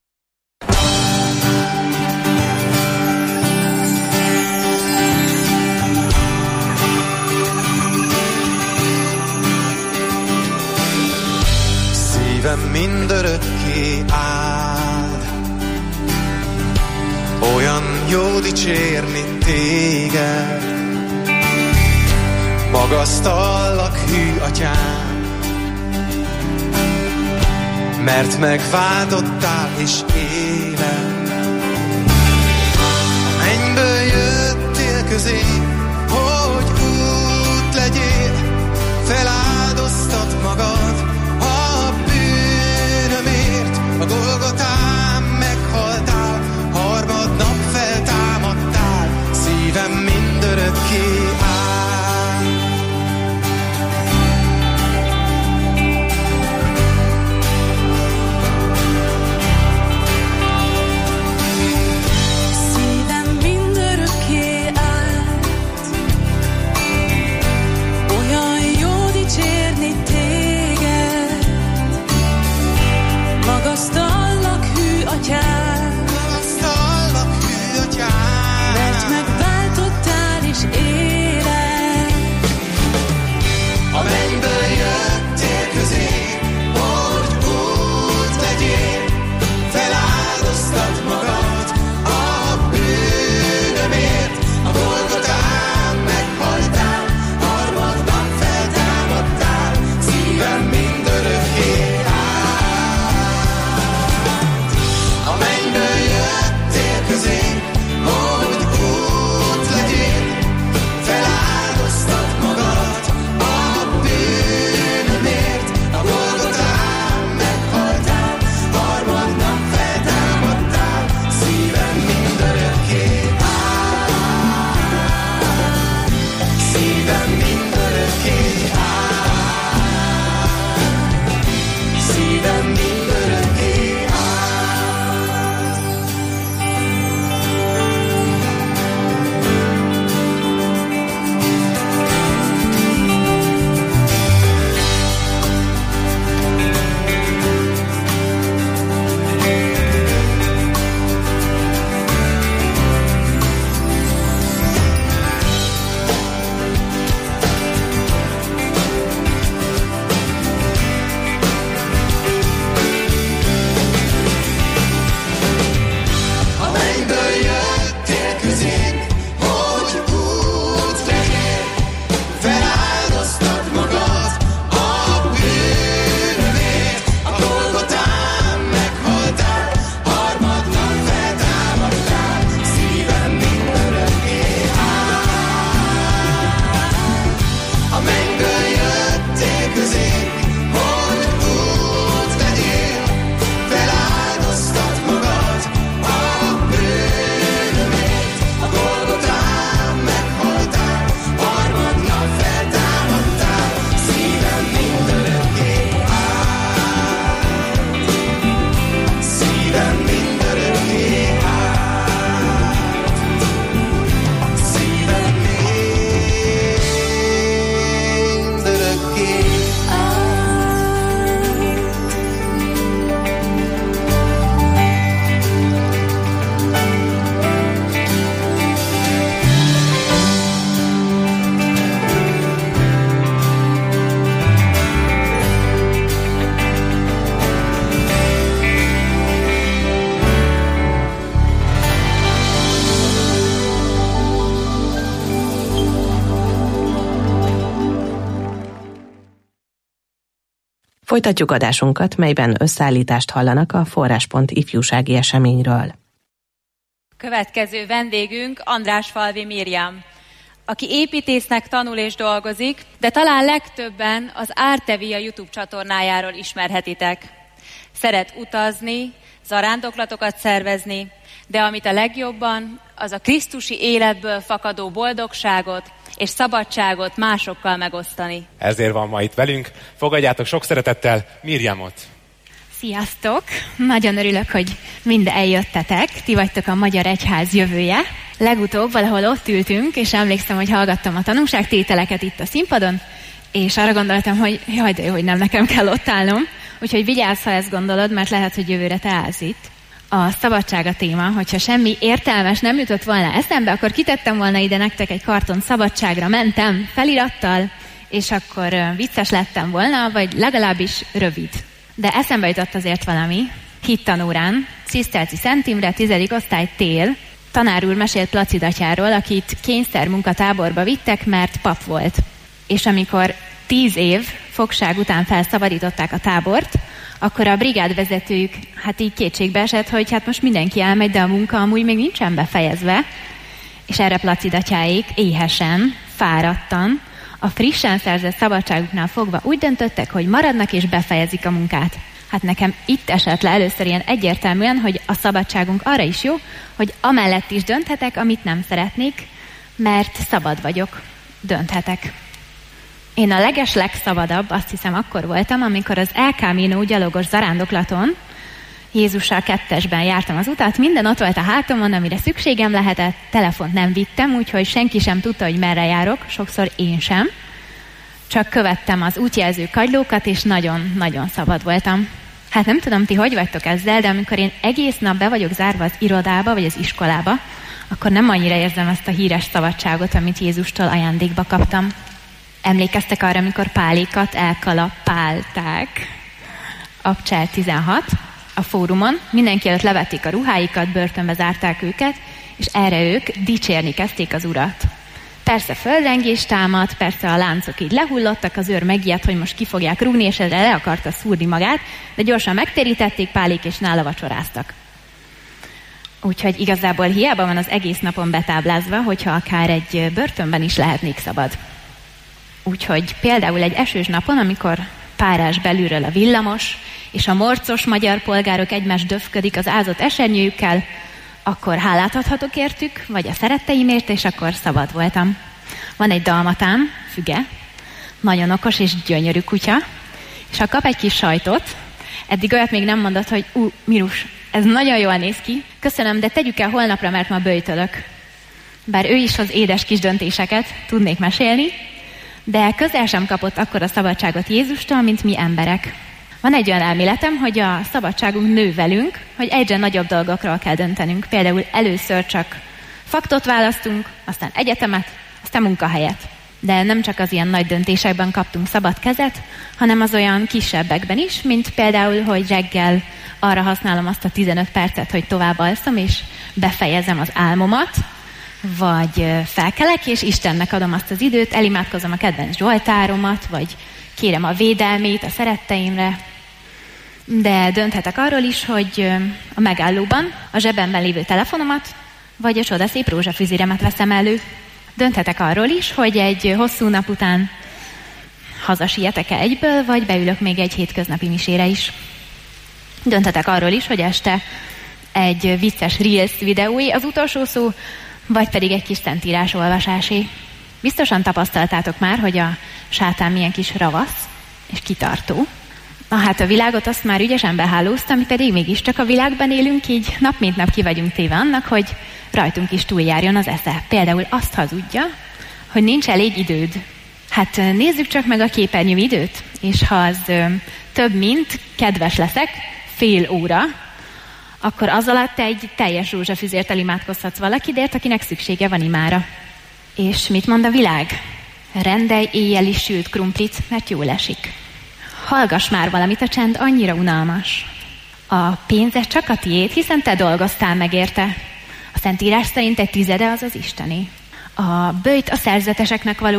Szívem mindörökké áld, olyan jó dicsérni téged. Magasztallak, hű atyám, mert megváltottál és élem. A mennyből jöttél közé, hogy út legyél, feláldoztad magad a bűnömért. A Golgotán meghaltál, harmadnap feltámadtál, szívem mindörökké áll. Folytatjuk adásunkat, melyben összeállítást hallanak a Forráspont ifjúsági eseményről. Következő vendégünk Andrásfalvi Mirjam, aki építésznek tanul és dolgozik, de talán legtöbben az Ártevia YouTube csatornájáról ismerhetitek. Szeret utazni, zarándoklatokat szervezni, de amit a legjobban, az a krisztusi életből fakadó boldogságot és szabadságot másokkal megosztani. Ezért van ma itt velünk. Fogadjátok sok szeretettel Mirjamot. Sziasztok! Nagyon örülök, hogy mind eljöttetek. Ti vagytok a Magyar Egyház jövője. Legutóbb valahol ott ültünk, és emlékszem, hogy hallgattam a tanúságtételeket itt a színpadon, és arra gondoltam, hogy jaj, de jó, hogy nem nekem kell ott állnom. Úgyhogy vigyázz, ha ezt gondolod, mert lehet, hogy jövőre te állsz itt. A szabadság a téma, hogyha semmi értelmes nem jutott volna eszembe, akkor kitettem volna ide nektek egy karton szabadságra, mentem felirattal, és akkor vicces lettem volna, vagy legalábbis rövid. De eszembe jutott azért valami. Hittanórán, Cisztelci Szent Imre, tizedik osztály tél, tanár úr mesélt Placid atyáról, akit kényszermunkatáborba vittek, mert pap volt. És amikor tíz év fogság után felszabadították a tábort, akkor a brigádvezetőjük hát így kétségbe esett, hogy hát most mindenki elmegy, de a munka amúgy még nincsen befejezve. És erre Placid atyáik éhesen, fáradtan, a frissen szerzett szabadságuknál fogva úgy döntöttek, hogy maradnak és befejezik a munkát. Hát nekem itt esett le először ilyen egyértelműen, hogy a szabadságunk arra is jó, hogy amellett is dönthetek, amit nem szeretnék, mert szabad vagyok, dönthetek. Én a leges legszabadabb, azt hiszem, akkor voltam, amikor az El Camino gyalogos zarándoklaton Jézussal kettesben jártam az utat, minden ott volt a hátamon, amire szükségem lehetett, telefont nem vittem, úgyhogy senki sem tudta, hogy merre járok, sokszor én sem. Csak követtem az útjelző kagylókat, és nagyon-nagyon szabad voltam. Hát nem tudom, ti hogy vagytok ezzel, de amikor én egész nap be vagyok zárva az irodába, vagy az iskolába, akkor nem annyira érzem ezt a híres szabadságot, amit Jézustól ajándékba kaptam. Emlékeztek arra, amikor Pálékat elkalapálták? Abcsel tizenhat. A fórumon mindenki előtt levették a ruháikat, börtönbe zárták őket, és erre ők dicsérni kezdték az urat. Persze földrengés támadt, persze a láncok így lehullottak, az őr megijedt, hogy most ki fogják rúgni, és ezzel le akarta szúrni magát, de gyorsan megtérítették, Pálék és nála vacsoráztak. Úgyhogy igazából hiába van az egész napon betáblázva, hogyha akár egy börtönben is lehetnék szabad. Úgyhogy például egy esős napon, amikor párás belülről a villamos, és a morcos magyar polgárok egymást döfködik az ázott esernyőjükkel, akkor hálát adhatok értük, vagy a szeretteimért, és akkor szabad voltam. Van egy dalmatám, Füge, nagyon okos és gyönyörű kutya, és ha kap egy kis sajtot, eddig olyat még nem mondott, hogy ú, Mirus, ez nagyon jól néz ki, köszönöm, de tegyük el holnapra, mert ma böjtölök. Bár ő is hoz édes kis döntéseket, tudnék mesélni, de közel sem kapott akkora szabadságot Jézustól, mint mi emberek. Van egy olyan elméletem, hogy a szabadságunk nő velünk, hogy egyre nagyobb dolgokról kell döntenünk. Például először csak faktot választunk, aztán egyetemet, aztán munkahelyet. De nem csak az ilyen nagy döntésekben kaptunk szabad kezet, hanem az olyan kisebbekben is, mint például, hogy reggel arra használom azt a tizenöt percet, hogy tovább alszom, és befejezem az álmomat, vagy felkelek, és Istennek adom azt az időt, elimádkozom a kedvenc zsoltáromat, vagy kérem a védelmét a szeretteimre, de dönthetek arról is, hogy a megállóban a zsebemben lévő telefonomat, vagy a csodaszép rózsafüziremet veszem elő. Dönthetek arról is, hogy egy hosszú nap után hazasietek-e egyből, vagy beülök még egy hétköznapi misére is. Dönthetek arról is, hogy este egy vicces Reels videói az utolsó szó, vagy pedig egy kis szentírás olvasásé. Biztosan tapasztaltátok már, hogy a sátán milyen kis ravasz és kitartó. Na hát a világot azt már ügyesen behálózta, mi pedig mégiscsak a világban élünk, így nap mint nap ki vagyunk téve annak, hogy rajtunk is túljárjon az esze. Például azt hazudja, hogy nincs elég időd. Hát nézzük csak meg a képernyő időt, és ha az ö, több mint, kedves leszek, fél óra, akkor az alatt egy teljes rózsafüzért elimádkozhatsz valakidért, akinek szüksége van imára. És mit mond a világ? Rendelj éjjeli sült krumplit, mert jól esik. Hallgass már valamit, a csend annyira unalmas. A pénze csak a tiéd, hiszen te dolgoztál meg érte. A Szentírás szerint egy tizede az az Istené. A böjt a szerzeteseknek való,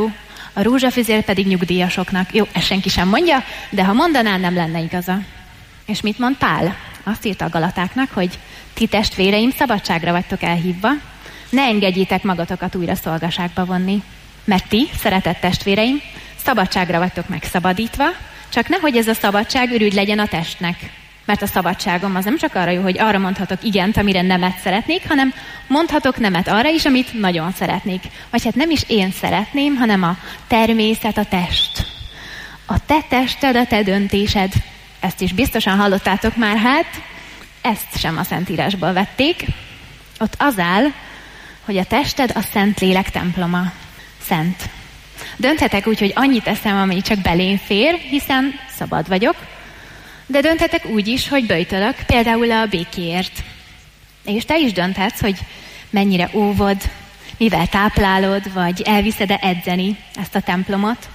a rózsafüzér pedig nyugdíjasoknak. Jó, ezt senki sem mondja, de ha mondaná, nem lenne igaza. És mit mond Pál? Azt írta a Galatáknak, hogy ti testvéreim, szabadságra vagytok elhívva, ne engedjétek magatokat újra szolgaságba vonni. Mert ti, szeretett testvéreim, szabadságra vagytok megszabadítva, csak nehogy ez a szabadság ürügy legyen a testnek. Mert a szabadságom az nem csak arra jó, hogy arra mondhatok igent, amire nemet szeretnék, hanem mondhatok nemet arra is, amit nagyon szeretnék. Vagy hát nem is én szeretném, hanem a természet, a test. A te tested, a te döntésed. Ezt is biztosan hallottátok már, hát ezt sem a Szentírásból vették. Ott az áll, hogy a tested a Szentlélek temploma. Szent. Dönthetek úgy, hogy annyit eszem, amely csak belém fér, hiszen szabad vagyok, de dönthetek úgy is, hogy böjtölök, például a békéért. És te is dönthetsz, hogy mennyire óvod, mivel táplálod, vagy elviszed-e edzeni ezt a templomot,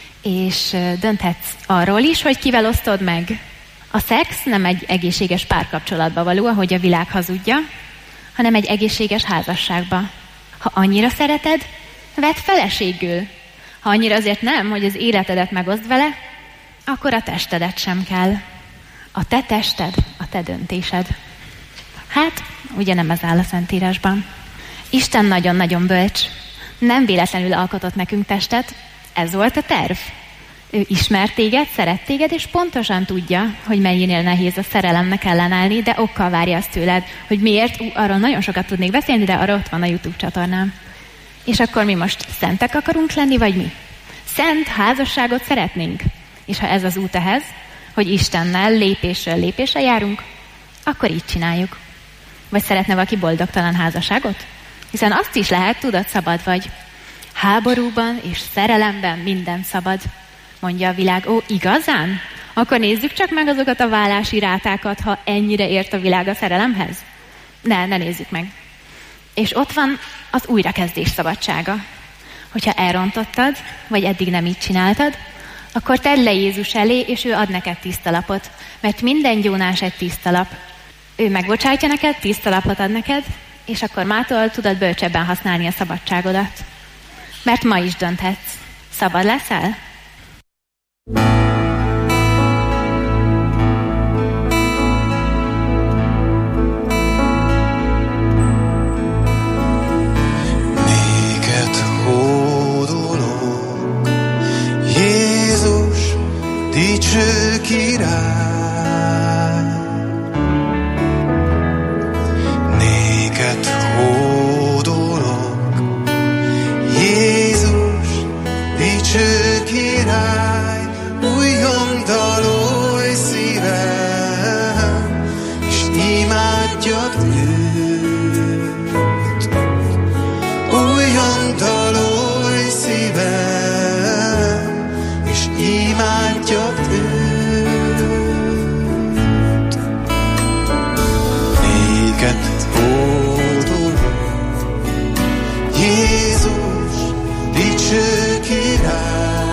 és dönthetsz arról is, hogy kivel osztod meg. A szex nem egy egészséges párkapcsolatba való, ahogy a világ hazudja, hanem egy egészséges házasságba. Ha annyira szereted, vedd feleségül. Ha annyira azért nem, hogy az életedet megoszd vele, akkor a testedet sem kell. A te tested, a te döntésed. Hát, ugye nem ez áll a Szentírásban. Isten nagyon-nagyon bölcs. Nem véletlenül alkotott nekünk testet, ez volt a terv. Ő ismert téged, szeret téged, és pontosan tudja, hogy mennyinél nehéz a szerelemnek ellenállni, de okkal várja azt tőled, hogy miért. Ú, arról nagyon sokat tudnék beszélni, de arra ott van a YouTube csatornám. És akkor mi most szentek akarunk lenni, vagy mi? Szent házasságot szeretnénk. És ha ez az út ehhez, hogy Istennel lépésről lépésre járunk, akkor így csináljuk. Vagy szeretne valaki boldogtalan házasságot? Hiszen azt is lehet, tudod, szabad vagy. Háborúban és szerelemben minden szabad, mondja a világ. Ó, igazán? Akkor nézzük csak meg azokat a vállási rátákat, ha ennyire ért a világ a szerelemhez. Ne, ne nézzük meg. És ott van az újrakezdés szabadsága. Hogyha elrontottad, vagy eddig nem így csináltad, akkor tedd le Jézus elé, és ő ad neked tiszta lapot. Mert minden gyónás egy tiszta lap. Ő megbocsátja neked, tiszta lapot ad neked, és akkor mától tudod bölcsebben használni a szabadságodat. Mert ma is dönthetsz. Szabad leszel? Néked hódolok, Jézus, dicső király. Néked hódolok, Jézus, dicső király. Újjon dalolj szívem, és imádjad őt. Újjon dalolj szívem, és imádjad őt. Néked hódolok, Jézus, dicső király.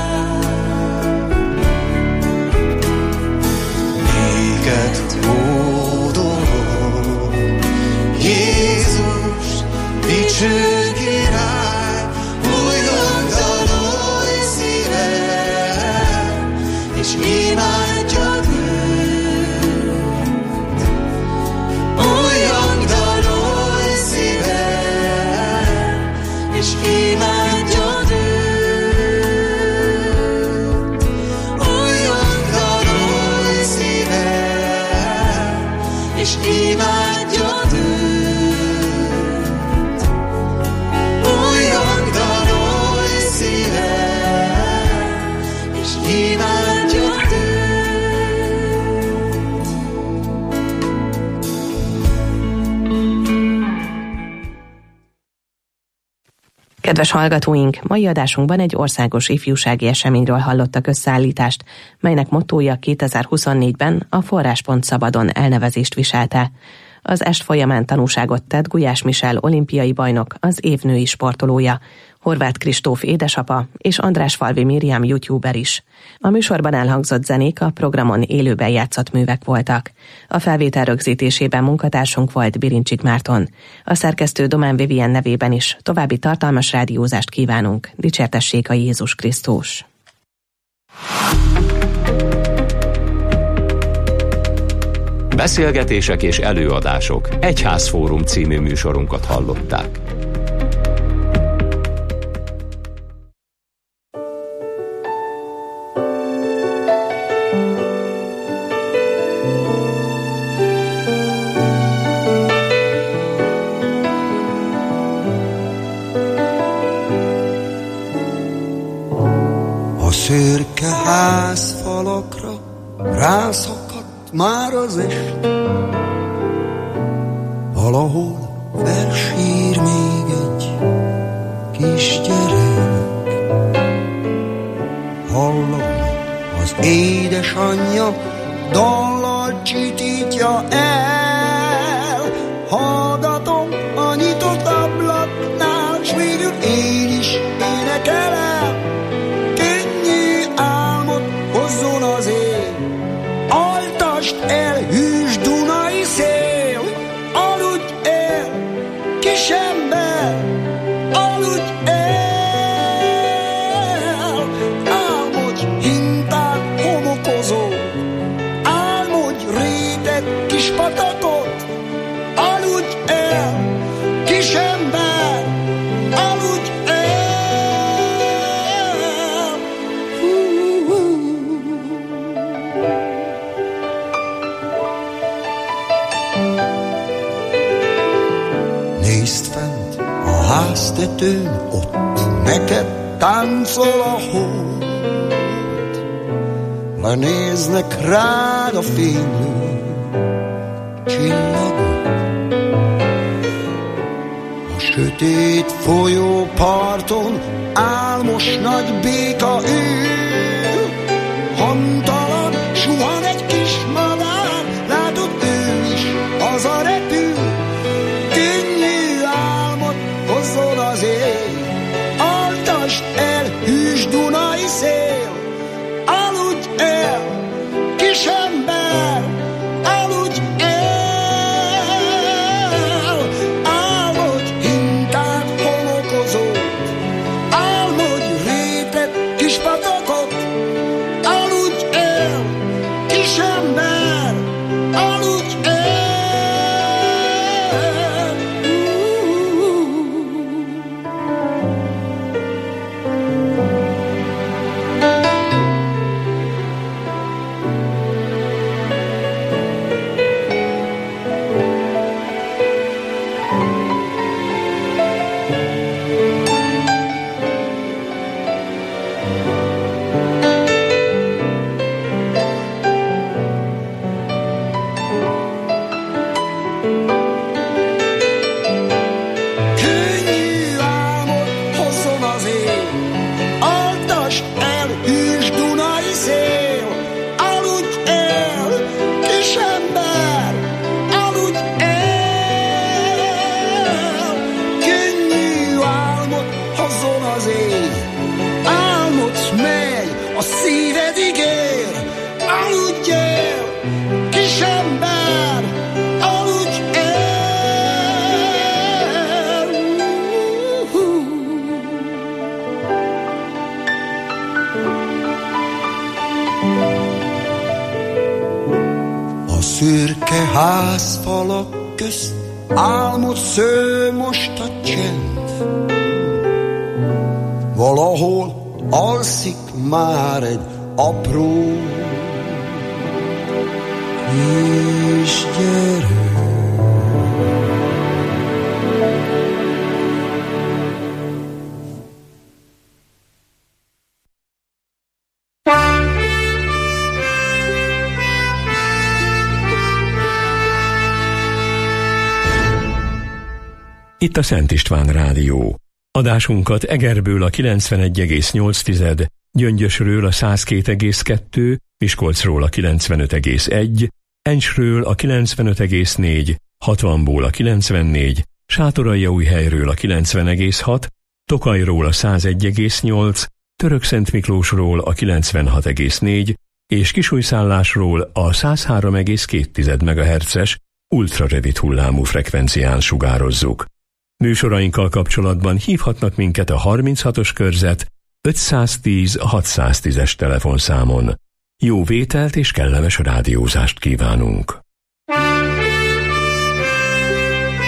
Néked hódolok, Jézus, dicső király. Újjon dalolj szívem, és imádjad őt. Újjon dalolj szívem, és imádjad őt. Újjon dalolj szívem, és imádjad őt. Újjon dalolj szívem, és imádjad őt. Kedves hallgatóink, mai adásunkban egy országos ifjúsági eseményről hallottak összeállítást, melynek mottója kétezer-huszonnégyben a Forráspont Szabadon elnevezést viselte. Az est folyamán tanúságot tett Gulyás Michel olimpiai bajnok, az év női sportolója. Horváth Kristóf édesapa és Andrásfalvi Miriam youtuber is. A műsorban elhangzott zenék a programon élőben játszott művek voltak. A felvétel rögzítésében munkatársunk volt Birincsik Márton. A szerkesztő Domán Vivien nevében is további tartalmas rádiózást kívánunk. Dicsértessék a Jézus Krisztus! Beszélgetések és előadások. Egyházfórum című műsorunkat hallották. A szürke házfalakra rászakadt már az est, valahol felsír még egy kisgyerek. Hallom, az édesanyja dallal csitítja el, hallgatom a nyitott ablaknál, s végül én is énekelem. Könnyű álmot hozzon az él, altasd el, hűs dunai szél, aludj el, kisember, aludj el, álmodj hintán homokozó, álmodj réteg kis patakot, aludj el, kisember, aludj el. Nézd fent a háztetőn, ott neked táncol a hold, lenéznek rád a fénylő csillagok. A sötét folyóparton álmos nagy béka ül, hamtalan suhan egy kis madár, látod, ő is haza repül. Könnyű álmot hozzon az éj, altasd el, hűs dunai szél, aludj el, kisember, aludj el, álmodj hintán homokozót, álmodj réteg kis patakot, aludj el, kisember, aludj el. Könnyű álmot hozzon az éj, altasd el, hűs dunai szél, aludj el, kisember, aludj el. Könnyű álmot hozzon az éj, álmodsz meg, a szíved ígér, aludj el, kisember, aludj el. A szürke házfalak közt álmot sző most a csend, valahol alszik már egy apró kisgyerek. Itt a Szent István Rádió. Adásunkat Egerből a kilencvenegy egész nyolc, Gyöngyösről a száz két egész kettő, Miskolcról a kilencvenöt egész egy, Encsről a kilencvenöt egész négy, hatvanból a kilencvennégy, Sátoraljaújhelyről a kilencven egész hat, Tokajról a száz egy egész nyolc, Törökszentmiklósról a kilencvenhat egész négy és Kisújszállásról a száz három egész két megahertzes ultrarövid hullámú frekvencián sugározzuk. Műsorainkkal kapcsolatban hívhatnak minket a harminchatos körzet ötszáztíz hatszáztízes telefonszámon. Jó vételt és kellemes rádiózást kívánunk!